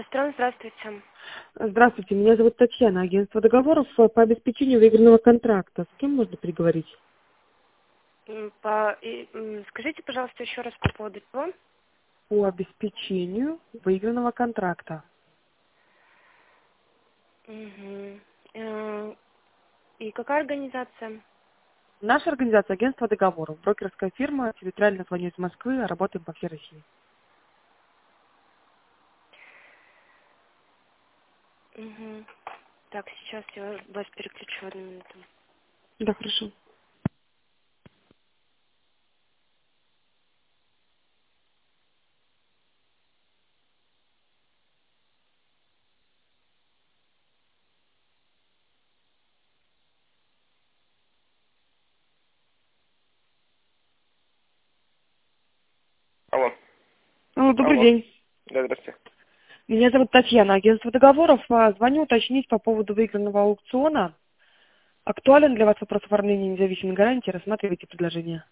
Здравствуйте. Здравствуйте, меня зовут Татьяна, агентство договоров по обеспечению выигранного контракта. С кем можно переговорить? Скажите, пожалуйста, еще раз по поводу чего? По обеспечению выигранного контракта. Мгм. И какая организация? Наша организация агентство договоров, брокерская фирма, территориально звоню из Москвы, а работаем по всей России. Мгм. Так, сейчас я вас переключу, одну минуту. Да, хорошо. Алло. Добрый Алло. день. Да, здравствуйте. Меня зовут Татьяна, агентство договоров. Звоню уточнить по поводу выигранного аукциона. Актуален для вас вопрос оформления независимой гарантии? Рассматривайте предложение.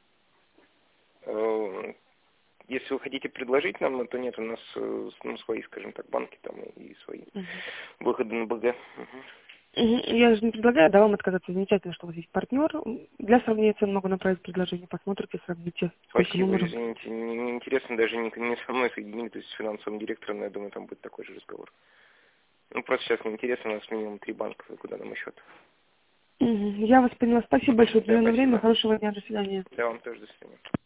Если вы хотите предложить нам, то нет, у нас свои, скажем так, банки там и свои Мгм. выходы на БГ. Мгм. Я же не предлагаю, да, вам отказаться. Замечательно, что у вас есть партнер. Для сравнения цен могу направить предложение. Посмотрите, сравните, сколько мы Спасибо, можем. извините, не интересно, даже не со мной соединили, то есть с финансовым директором, но я думаю, там будет такой же разговор. Ну, просто сейчас неинтересно, у нас минимум 3 банка, куда нам счет. Я вас поняла. Спасибо большое за Да, уделенное время. спасибо. Хорошего дня. До свидания. Да, вам тоже, до свидания.